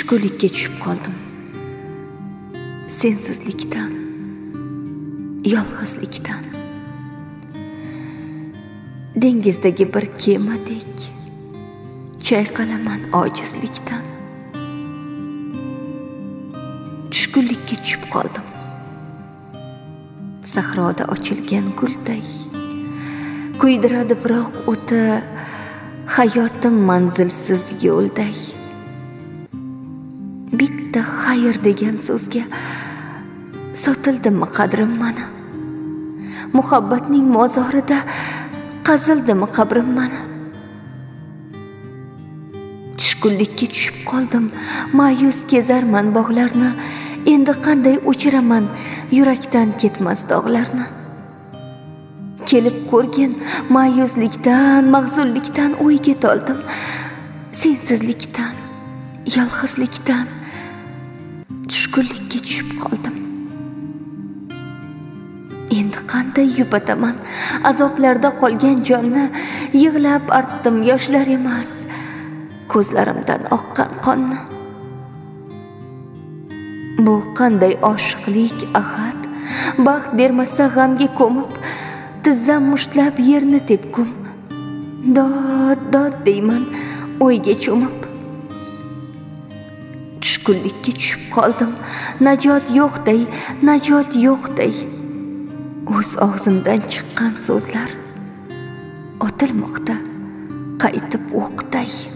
tushkunlikka tushib qoldim. Sensizlikdan, yolg'izlikdan. Dengizdagi bir kemadek chayqalaman ojizlikdan. Tushkunlikka tushib qoldim. Sahroda ochilgan gulday kuydiradi biroq o'ti hayotim manzilsiz yo'lday. Bitta xayr degan so'zga sotildimi qadrim mana? Muhabbatning mozorida qazildimi qabrim mana? Tushkunlikka tushib qoldim, ma'yus kezarman bog'larni. Endi qanday o'chiraman yurakdan ketmas dog'larni? Kelib ko'rgin ma'yuslikdan, mag'zullikdan o'yga toldim. Sensizlikdan, yolg'izlikdan tushkunlikka tushib qoldim. Endi qanday yupataman azoblarda qolgan jonni? Yig'lab artdim yoshlar emas, ko'zlarimdan oqqan qonni. Bu qanday oshiqlik ahad, baxt bermasa g'amga ko'mib, tizzam mushtlab yerni tepkum. Dod dod deyman o'yga cho'mib. Tushkunlikka tushib qoldim, najot yo'qday, najot yo'qday. O'z og'zimdan chiqqan so'zlar otilmoqda qaytib o'qday.